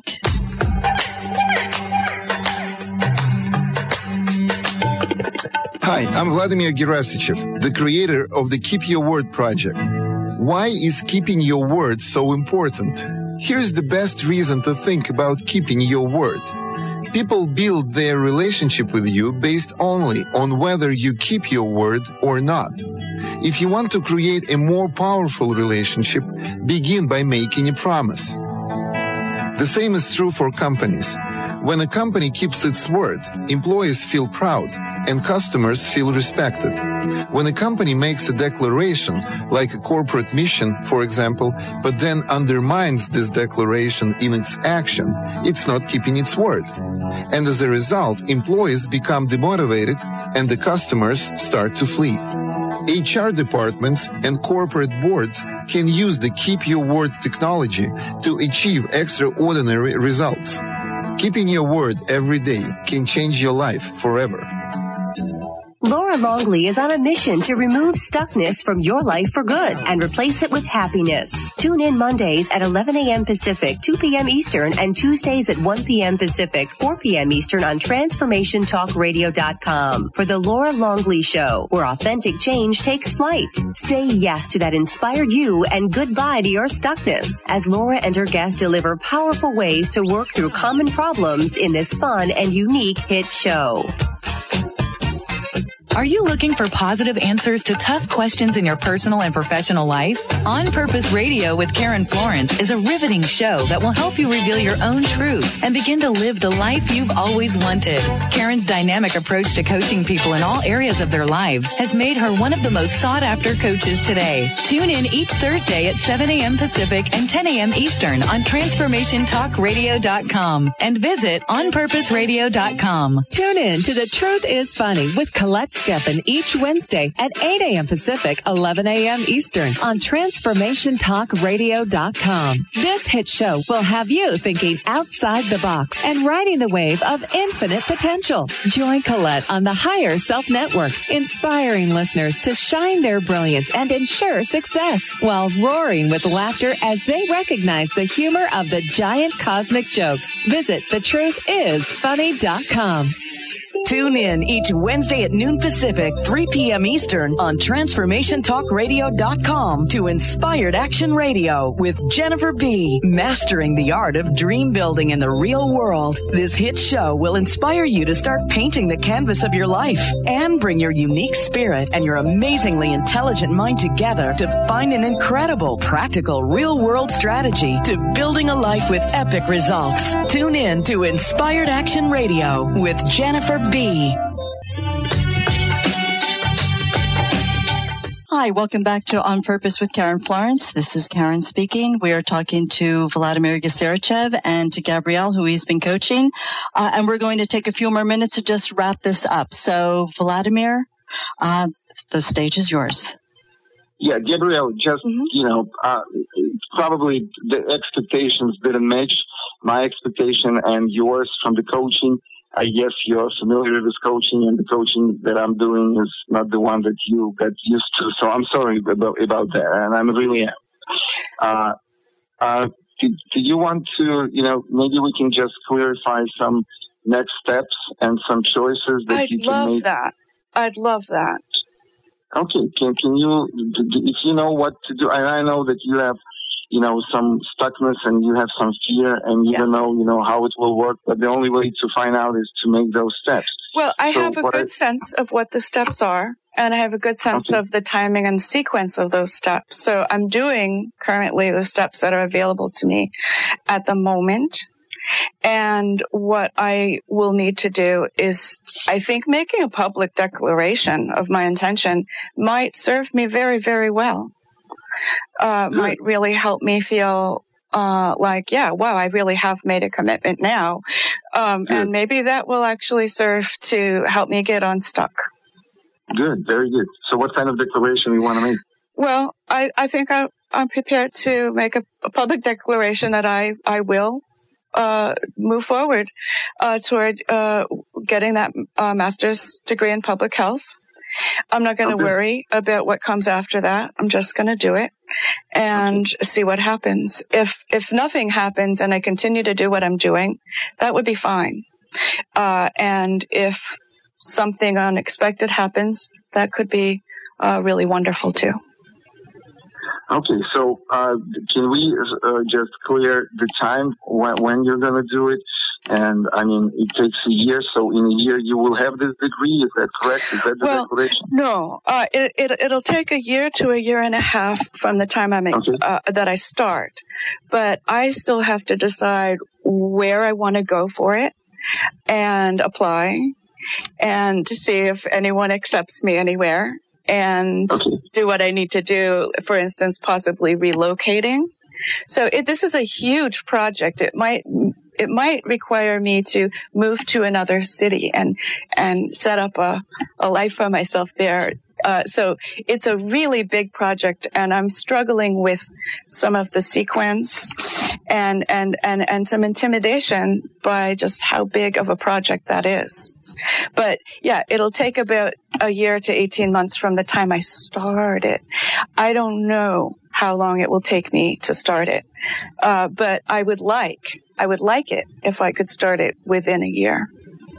S11: Hi, I'm Vladimir Gerasichev, the creator of the Keep Your Word project. Why is keeping your word so important? Here's the best reason to think about keeping your word. People build their relationship with you based only on whether you keep your word or not. If you want to create a more powerful relationship, begin by making a promise. The same is true for companies. When a company keeps its word, employees feel proud and customers feel respected. When a company makes a declaration, like a corporate mission, for example, but then undermines this declaration in its action, it's not keeping its word. And as a result, employees become demotivated and the customers start to flee. H R departments and corporate boards can use the Keep Your Word technology to achieve extraordinary results. Keeping your word every day can change your life forever.
S12: Laura Longley is on a mission to remove stuckness from your life for good and replace it with happiness. Tune in Mondays at eleven a.m. Pacific, two p.m. Eastern, and Tuesdays at one p.m. Pacific, four p.m. Eastern on transformation talk radio dot com for The Laura Longley Show, where authentic change takes flight. Say yes to that inspired you and goodbye to your stuckness as Laura and her guests deliver powerful ways to work through common problems in this fun and unique hit show.
S2: Are you looking for positive answers to tough questions in your personal and professional life? On Purpose Radio with Karen Florence is a riveting show that will help you reveal your own truth and begin to live the life you've always wanted. Karen's dynamic approach to coaching people in all areas of their lives has made her one of the most sought-after coaches today. Tune in each Thursday at seven a.m. Pacific and ten a.m. Eastern on transformation talk radio dot com and visit on purpose radio dot com.
S6: Tune in to The Truth is Funny with Colette Steffen each Wednesday at eight a.m. Pacific, eleven a.m. Eastern on transformation talk radio dot com. This hit show will have you thinking outside the box and riding the wave of infinite potential. Join Colette on the Higher Self Network, inspiring listeners to shine their brilliance and ensure success while roaring with laughter as they recognize the humor of the giant cosmic joke. Visit the truth is funny dot com.
S13: Tune in each Wednesday at noon Pacific, three p.m. Eastern on transformation talk radio dot com to Inspired Action Radio with Jennifer B. Mastering the art of dream building in the real world. This hit show will inspire you to start painting the canvas of your life and bring your unique spirit and your amazingly intelligent mind together to find an incredible, practical, real-world strategy to building a life with epic results. Tune in to Inspired Action Radio with Jennifer B.
S3: Hi, welcome back to On Purpose with Karen Florence. This is Karen speaking. We are talking to Vladimir Gerasichev and to Gabrielle, who he's been coaching. Uh, and we're going to take a few more minutes to just wrap this up. So, Vladimir, uh, the stage is yours.
S10: Yeah, Gabrielle, just, mm-hmm. you know, uh, probably the expectations didn't match my expectation and yours from the coaching. I guess you're familiar with coaching, and the coaching that I'm doing is not the one that you got used to. So I'm sorry about, about that, and I'm really am. Uh, uh, do, do you want to, you know, maybe we can just clarify some next steps and some choices that
S9: I'd
S10: you can
S9: love
S10: make?
S9: that. I'd love that.
S10: Okay, can can you, if you know what to do, and I know that you have, you know, some stuckness and you have some fear and you yes. don't know, you know, how it will work, but the only way to find out is to make those steps.
S9: Well, I so have a good
S10: I,
S9: sense of what the steps are, and I have a good sense okay. of the timing and sequence of those steps. So I'm doing currently the steps that are available to me at the moment. And what I will need to do is, I think making a public declaration of my intention might serve me very, very well. Uh, might really help me feel uh, like, yeah, wow, I really have made a commitment now. Um, and maybe that will actually serve to help me get unstuck.
S10: Good, very good. So what kind of declaration do you want to make?
S9: Well, I, I think I, I'm prepared to make a, a public declaration that I, I will Uh, move forward uh, toward uh, getting that uh, master's degree in public health. I'm not going to okay. worry about what comes after that. I'm just going to do it and okay. see what happens. If if nothing happens and I continue to do what I'm doing, that would be fine. Uh, and if something unexpected happens, that could be uh, really wonderful too.
S10: Okay, so uh, can we uh, just clear the time when, when you're going to do it? And, I mean, it takes a year, so in a year you will have this degree. Is that correct? Is that the
S9: well,
S10: declaration?
S9: No, uh, it, it, it'll take a year to a year and a half from the time I make, okay. uh, that I start. But I still have to decide where I want to go for it and apply and to see if anyone accepts me anywhere. And okay. do what I need to do, for instance, possibly relocating. So it, this is a huge project. It might it might require me to move to another city and and set up a, a life for myself there. Uh, so it's a really big project, and I'm struggling with some of the sequence and, and, and, and some intimidation by just how big of a project that is. But yeah, it'll take about a year to eighteen months from the time I start it. I don't know how long it will take me to start it. Uh, but I would like, I would like it if I could start it within a year.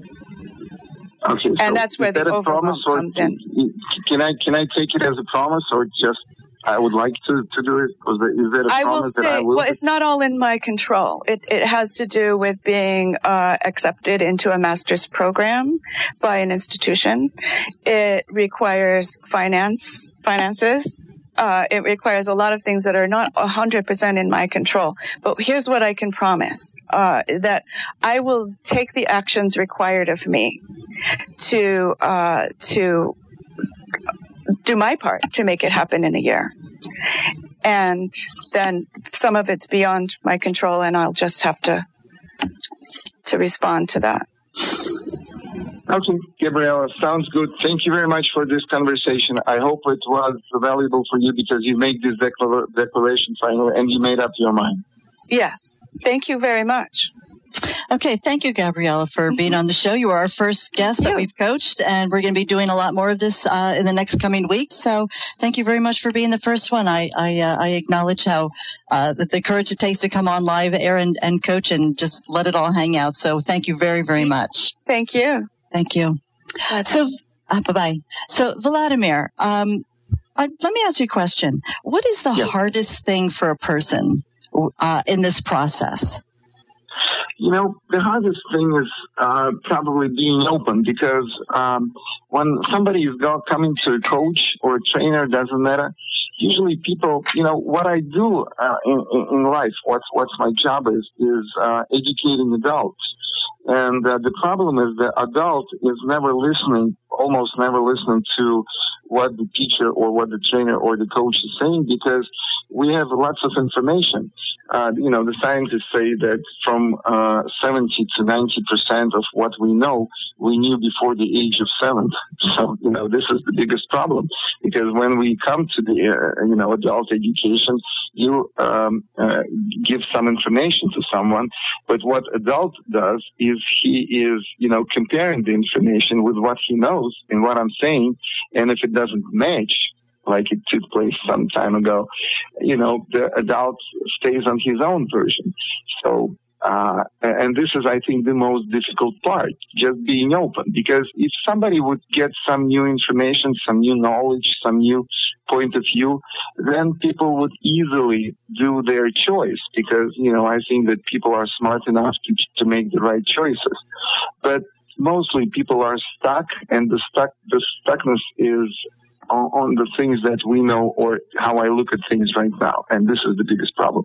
S10: Okay,
S9: and
S10: so
S9: that's where the
S10: that
S9: overwhelm comes in.
S10: Can I can I take it as a promise, or just I would like to, to do it? Is that, is that a
S9: I
S10: promise
S9: will say,
S10: that I will?
S9: Well, it's not all in my control. It it has to do with being uh, accepted into a master's program by an institution. It requires finance finances. Uh, it requires a lot of things that are not one hundred percent in my control. But here's what I can promise, uh, that I will take the actions required of me to uh, to do my part to make it happen in a year. And then some of it's beyond my control, and I'll just have to to respond to that.
S10: Okay, Gabriela, sounds good. Thank you very much for this conversation. I hope it was valuable for you because you made this declar- declaration finally and you made up your mind.
S9: Yes. Thank you very much.
S3: Okay, thank you, Gabriela, for being on the show. You are our first guest that we've coached, and we're going to be doing a lot more of this uh, in the next coming weeks. So thank you very much for being the first one. I I, uh, I acknowledge how uh, that the courage it takes to come on live air and, and coach and just let it all hang out. So thank you very, very much.
S9: Thank you.
S3: Thank you. Bye-bye. So, uh, bye-bye. So, Vladimir, um, I, let me ask you a question. What is the yes. hardest thing for a person uh, in this process?
S10: You know, the hardest thing is uh, probably being open because um, when somebody is go- coming to a coach or a trainer, doesn't matter. Usually people, you know, what I do uh, in, in life, what's, what's my job is, is uh, educating adults. And uh, the problem is the adult is never listening, almost never listening to what the teacher or what the trainer or the coach is saying because we have lots of information. uh, you know, the scientists say that from uh, seventy to ninety percent of what we know, we knew before the age of seven. So, you know, this is the biggest problem, because when we come to the, uh, you know, adult education, you um, uh, give some information to someone, but what adult does is he is, you know, comparing the information with what he knows and what I'm saying, and if it doesn't match, like it took place some time ago, you know, the adult stays on his own version. So, uh, and this is, I think, the most difficult part, just being open. Because if somebody would get some new information, some new knowledge, some new point of view, then people would easily do their choice, because, you know, I think that people are smart enough to, to make the right choices. But mostly people are stuck, and the stuck, the stuckness is on, on the things that we know, or how I look at things right now. And this is the biggest problem.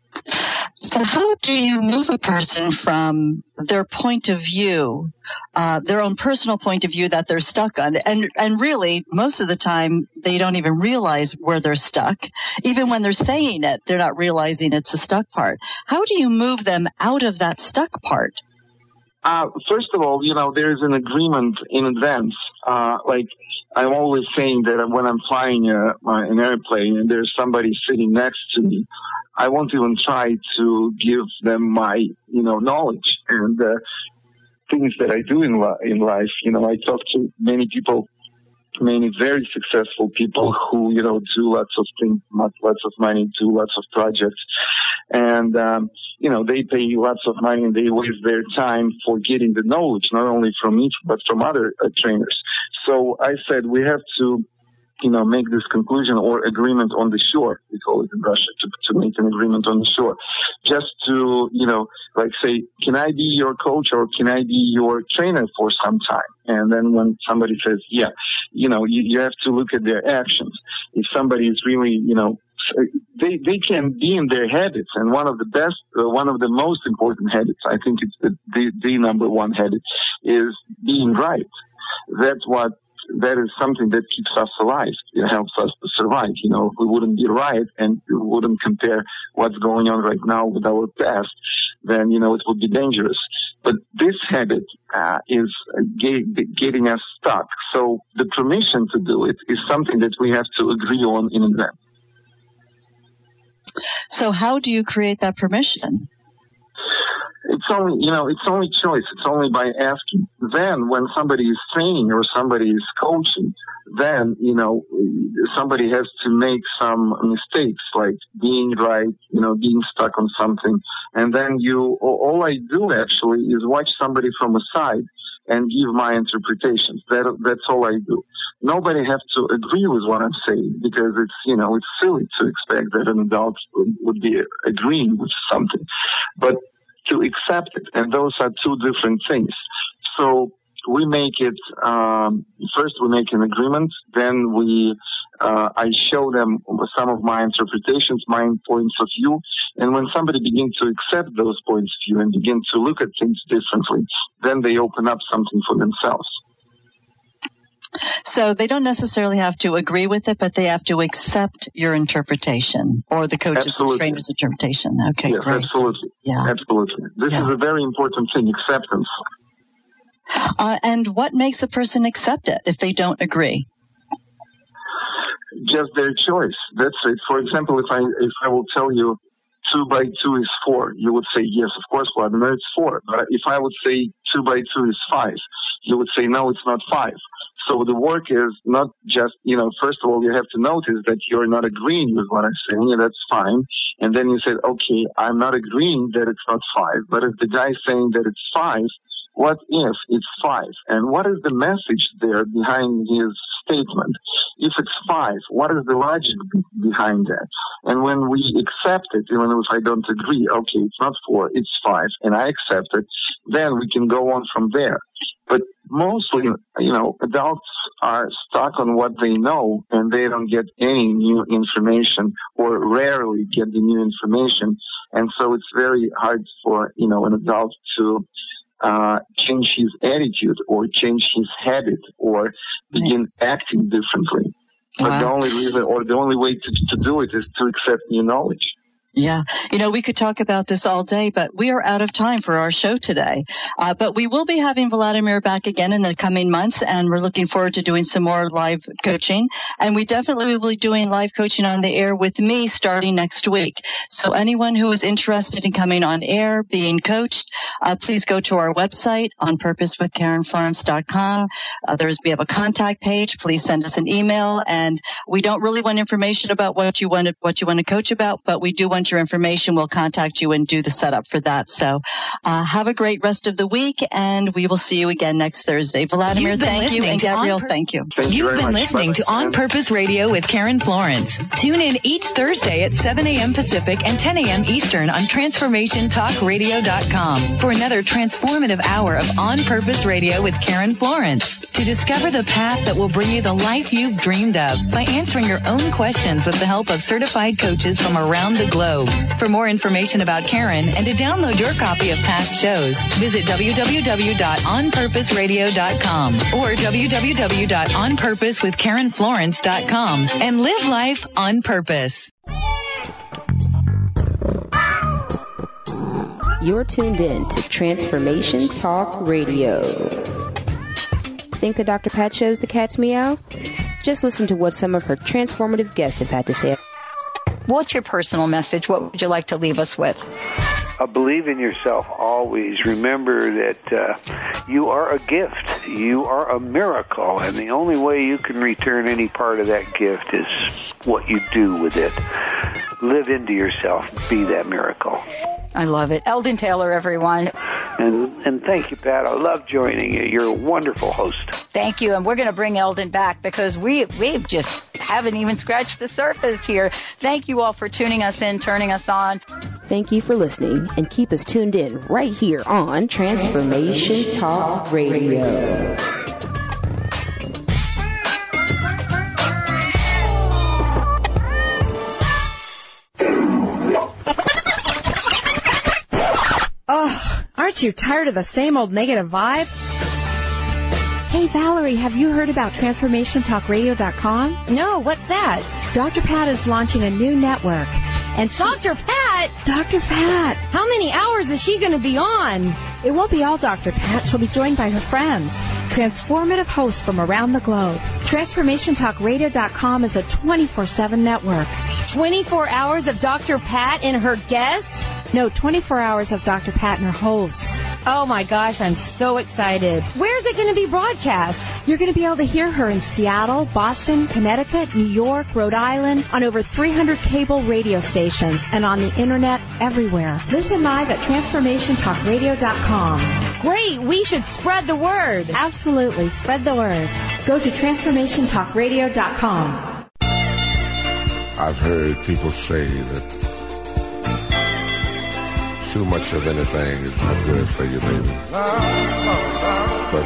S3: So how do you move a person from their point of view, uh, their own personal point of view that they're stuck on? And, and really, most of the time, they don't even realize where they're stuck. Even when they're saying it, they're not realizing it's the stuck part. How do you move them out of that stuck part?
S10: Uh, first of all, you know, there's an agreement in advance. Uh, like, I'm always saying that when I'm flying a, an airplane and there's somebody sitting next to me, I won't even try to give them my, you know, knowledge and uh, things that I do in, li- in life. You know, I talk to many people, many very successful people who, you know, do lots of things, lots of money, do lots of projects. And, um, you know, they pay lots of money and they waste their time for getting the knowledge, not only from me, but from other uh, trainers. So I said we have to, you know, make this conclusion or agreement on the shore. We call it in Russia, to, to make an agreement on the shore. Just to, you know, like say, can I be your coach or can I be your trainer for some time? And then when somebody says, yeah, you know, you, you have to look at their actions. If somebody is really, you know, they they can be in their habits, and one of the best, uh, one of the most important habits, I think it's the, the the number one habit, is being right. That's what that is something that keeps us alive. It helps us to survive. You know, if we wouldn't be right and we wouldn't compare what's going on right now with our past, then you know it would be dangerous. But this habit uh, is get, getting us stuck. So the permission to do it is something that we have to agree on in advance.
S3: So how do you create that permission?
S10: It's only, you know, it's only choice. It's only by asking. Then when somebody is training or somebody is coaching, then, you know, somebody has to make some mistakes, like being right, you know, being stuck on something. And then you, all I do actually is watch somebody from a side and give my interpretations. That, that's all I do. Nobody has to agree with what I'm saying, because it's, you know, it's silly to expect that an adult would, would be agreeing with something. But to accept it, and those are two different things. So we make it, um, first we make an agreement, then we, uh, I show them some of my interpretations, my points of view, and when somebody begins to accept those points of view and begin to look at things differently, then they open up something for themselves.
S3: So they don't necessarily have to agree with it, but they have to accept your interpretation or the coach's
S10: Absolutely.
S3: and trainer's interpretation. Okay,
S10: yes,
S3: great.
S10: Absolutely.
S3: Yeah.
S10: Absolutely. This
S3: yeah.
S10: is a very important thing, acceptance.
S3: Uh, and what makes a person accept it if they don't agree?
S10: Just their choice. That's it. For example, if I if I will tell you two by two is four, you would say, yes, of course, Vladimir, it's four. But if I would say two by two is five, you would say, no, it's not five. So the work is not just, you know, first of all, you have to notice that you're not agreeing with what I'm saying, and that's fine. And then you said, okay, I'm not agreeing that it's not five, but if the guy's saying that it's five, what if it's five? And what is the message there behind his statement? If it's five, what is the logic behind that? And when we accept it, even if I don't agree, okay, it's not four, it's five, and I accept it, then we can go on from there. But mostly, you know, adults are stuck on what they know, and they don't get any new information, or rarely get the new information. And so it's very hard for, you know, an adult to uh change his attitude or change his habit or begin acting differently. But wow. the only reason or the only way to, to do it is to accept new knowledge.
S3: Yeah. You know, we could talk about this all day, but we are out of time for our show today. Uh, but we will be having Vladimir back again in the coming months, and we're looking forward to doing some more live coaching. And we definitely will be doing live coaching on the air with me starting next week. So anyone who is interested in coming on air, being coached, uh, please go to our website, on purpose with karen florence dot com. Uh, there's, we have a contact page. Please send us an email. And we don't really want information about what you want to, what you want to coach about, but we do want your information. We'll contact you and do the setup for that. So uh, have a great rest of the week, and we will see you again next Thursday. Vladimir, thank you, and Gabrielle,
S2: Pur-
S3: thank you.
S10: Thank you
S2: You've
S10: very
S2: been
S10: much.
S2: listening
S10: Bye-bye.
S2: to On Purpose Radio with Karen Florence. Tune in each Thursday at seven a.m. Pacific and ten a.m. Eastern on transformation talk radio dot com for another transformative hour of On Purpose Radio with Karen Florence. To discover the path that will bring you the life you've dreamed of by answering your own questions with the help of certified coaches from around the globe. For more information about Karen and to download your copy of past shows, visit w w w dot on purpose radio dot com or w w w dot on purpose with karen florence dot com and live life on purpose.
S14: You're tuned in to Transformation Talk Radio. Think the Doctor Pat shows the cat's meow? Just listen to what some of her transformative guests have had to say.
S15: What's your personal message? What would you like to leave us with?
S16: Uh, believe in yourself always. Remember that uh, you are a gift. You are a miracle, and the only way you can return any part of that gift is what you do with it. Live into yourself. Be that miracle.
S15: I love it. Eldon Taylor, everyone.
S16: And and thank you, Pat. I love joining you. You're a wonderful host.
S15: Thank you. And we're going to bring Eldon back because we we just haven't even scratched the surface here. Thank you all for tuning us in, turning us on.
S14: Thank you for listening, and keep us tuned in right here on Transformation Talk Radio.
S17: Oh, aren't you tired of the same old negative vibe? Hey, Valerie, have you heard about transformation talk radio dot com? No, what's that? Doctor Pat is launching a new network. And she... Doctor Pat? Doctor Pat. How many hours is she going to be on? It won't be all Doctor Pat. She'll be joined by her friends, transformative hosts from around the globe. transformation talk radio dot com is a twenty-four seven network. twenty-four hours of Doctor Pat and her guests? No, twenty-four hours of Doctor Pat and her hosts. Oh my gosh, I'm so excited. Where's it going to be broadcast? You're going to be able to hear her in Seattle, Boston, Connecticut, New York, Rhode Island, on over three hundred cable radio stations, and on the internet everywhere. Listen live at transformation talk radio dot com. Great, we should spread the word. Absolutely, spread the word. Go to transformation talk radio dot com.
S18: I've heard people say that too much of anything is not good for you, baby. But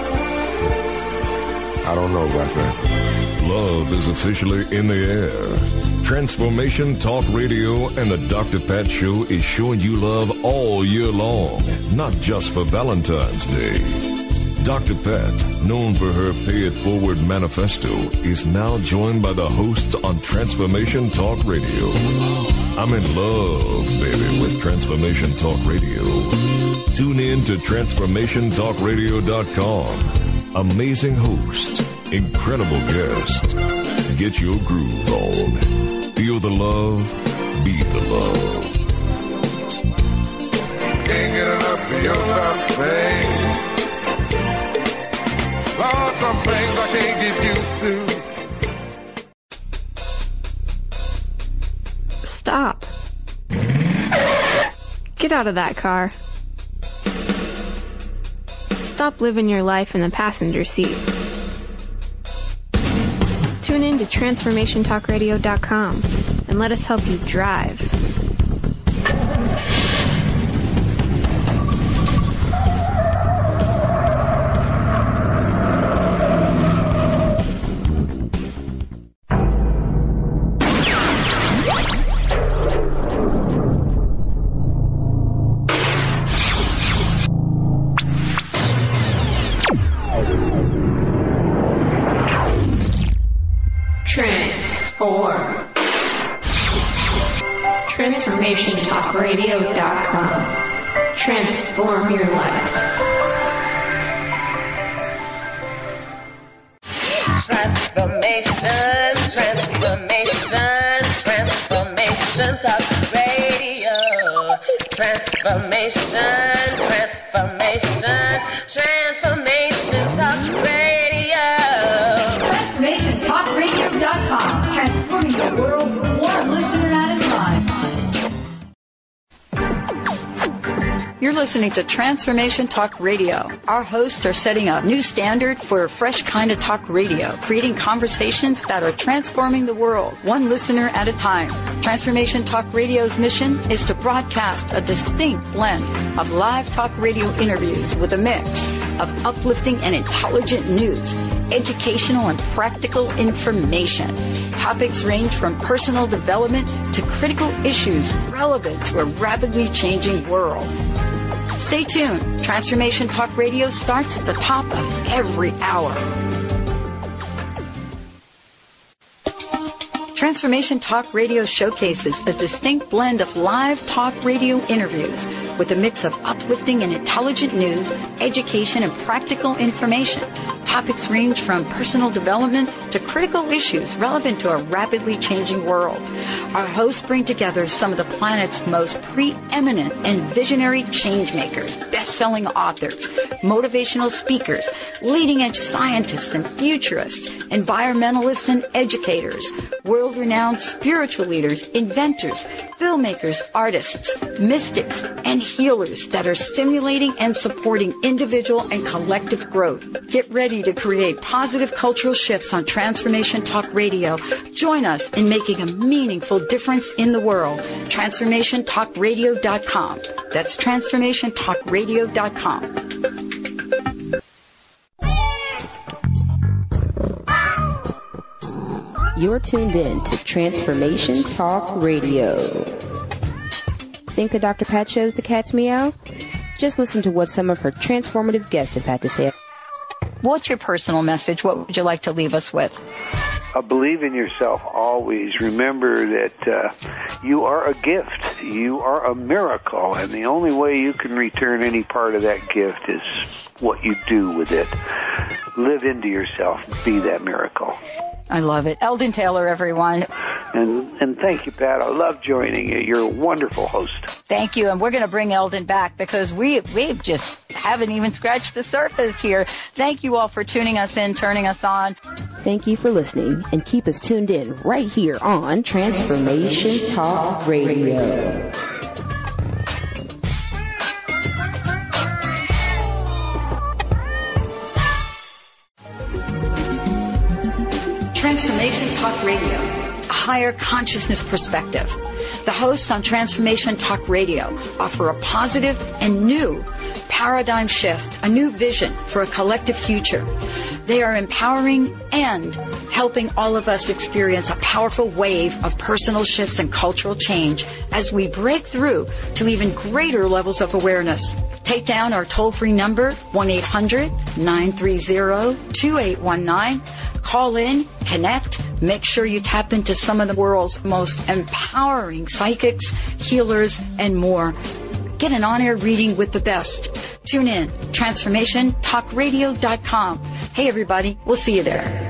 S18: I don't know about that.
S19: Love is officially in the air. Transformation Talk Radio and the Doctor Pat Show is showing you love all year long, not just for Valentine's Day. Doctor Pat, known for her Pay It Forward manifesto, is now joined by the hosts on Transformation Talk Radio. I'm in love, baby, with Transformation Talk Radio. Tune in to transformation talk radio dot com. Amazing host, incredible guest. Get your groove on. Feel the love, be the love.
S18: Can't get enough of your love, babe. Lord, some things I can't get used to.
S20: Stop. Get out of that car. Stop living your life in the passenger seat. Tune in to transformation talk radio dot com and let us help you drive. Transformation Talk Radio dot com. Transform your life.
S21: Transformation, transformation, transformation talk radio. Transformation, transformation, transformation talk radio.
S15: Transformation Talk Radio dot com. Transforming the world one listener at a time. You're listening to Transformation Talk Radio. Our hosts are setting a new standard for a fresh kind of talk radio, creating conversations that are transforming the world, one listener at a time. Transformation Talk Radio's mission is to broadcast a distinct blend of live talk radio interviews with a mix of uplifting and intelligent news, educational and practical information. Topics range from personal development to critical issues relevant to a rapidly changing world. Stay tuned. Transformation Talk Radio starts at the top of every hour. Transformation Talk Radio showcases a distinct blend of live talk radio interviews with a mix of uplifting and intelligent news, education, and practical information. Topics range from personal development to critical issues relevant to a rapidly changing world. Our hosts bring together some of the planet's most preeminent and visionary changemakers, best-selling authors, motivational speakers, leading-edge scientists and futurists, environmentalists and educators, world-renowned spiritual leaders, inventors, filmmakers, artists, mystics, and healers that are stimulating and supporting individual and collective growth. Get ready to create positive cultural shifts on Transformation Talk Radio. Join us in making a meaningful difference in the world. Transformation Talk Radio dot com. That's Transformation Talk Radio dot com.
S14: You're tuned in to Transformation Talk Radio. Think the Doctor Pat Show's the cat's meow? Just listen to what some of her transformative guests have had to say.
S15: What's your personal message? What would you like to leave us with?
S16: Uh, believe in yourself always. Remember that uh, you are a gift. You are a miracle, and the only way you can return any part of that gift is what you do with it. Live into yourself. Be that miracle.
S15: I love it. Eldon Taylor, everyone.
S16: And and thank you, Pat. I love joining you. You're a wonderful host.
S15: Thank you. And we're going to bring Eldon back because we we just haven't even scratched the surface here. Thank you all for tuning us in, turning us on.
S14: Thank you for listening, and keep us tuned in right here on Transformation Talk Radio.
S15: Transformation Talk Radio, a higher consciousness perspective. The hosts on Transformation Talk Radio offer a positive and new paradigm shift, a new vision for a collective future. They are empowering and helping all of us experience a powerful wave of personal shifts and cultural change as we break through to even greater levels of awareness. Take down our toll-free number, one eight hundred nine three zero two eight one nine. Call in, connect, make sure you tap into some of the world's most empowering psychics, healers, and more. Get an on-air reading with the best. Tune in, Transformation Talk Radio dot com. Hey, everybody, we'll see you there.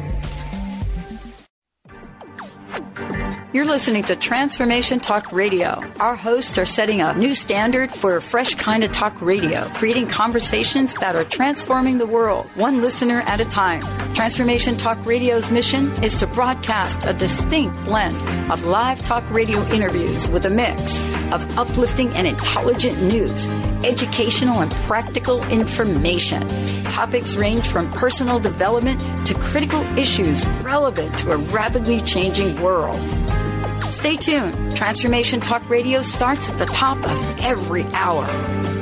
S15: You're listening to Transformation Talk Radio. Our hosts are setting a new standard for a fresh kind of talk radio, creating conversations that are transforming the world, one listener at a time. Transformation Talk Radio's mission is to broadcast a distinct blend of live talk radio interviews with a mix of uplifting and intelligent news, educational and practical information. Topics range from personal development to critical issues relevant to a rapidly changing world. Stay tuned. Transformation Talk Radio starts at the top of every hour.